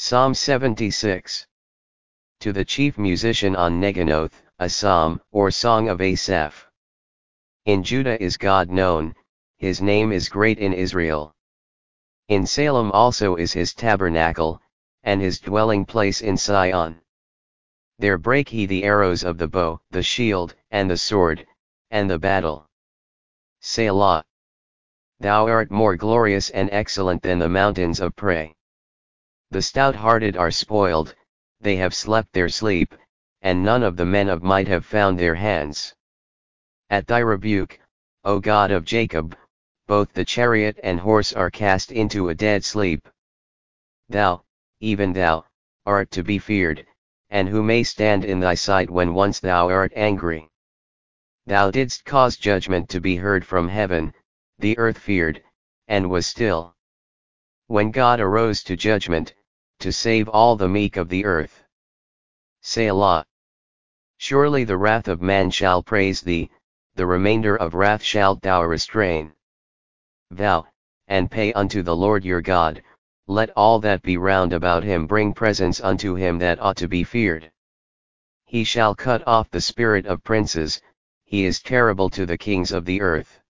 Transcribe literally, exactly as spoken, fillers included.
Psalm seventy-six. To the chief musician on Neginoth, a psalm, or song of Asaph. In Judah is God known, his name is great in Israel. In Salem also is his tabernacle, and his dwelling place in Sion. There brake he the arrows of the bow, the shield, and the sword, and the battle. Selah. Thou art more glorious and excellent than the mountains of prey. The stout-hearted are spoiled, they have slept their sleep, and none of the men of might have found their hands. At thy rebuke, O God of Jacob, both the chariot and horse are cast into a dead sleep. Thou, even thou, art to be feared, and who may stand in thy sight when once thou art angry? Thou didst cause judgment to be heard from heaven, the earth feared, and was still. When God arose to judgment, to save all the meek of the earth. Selah. Surely the wrath of man shall praise thee, the remainder of wrath shalt thou restrain. Vow, and pay unto the Lord your God, let all that be round about him bring presents unto him that ought to be feared. He shall cut off the spirit of princes, he is terrible to the kings of the earth.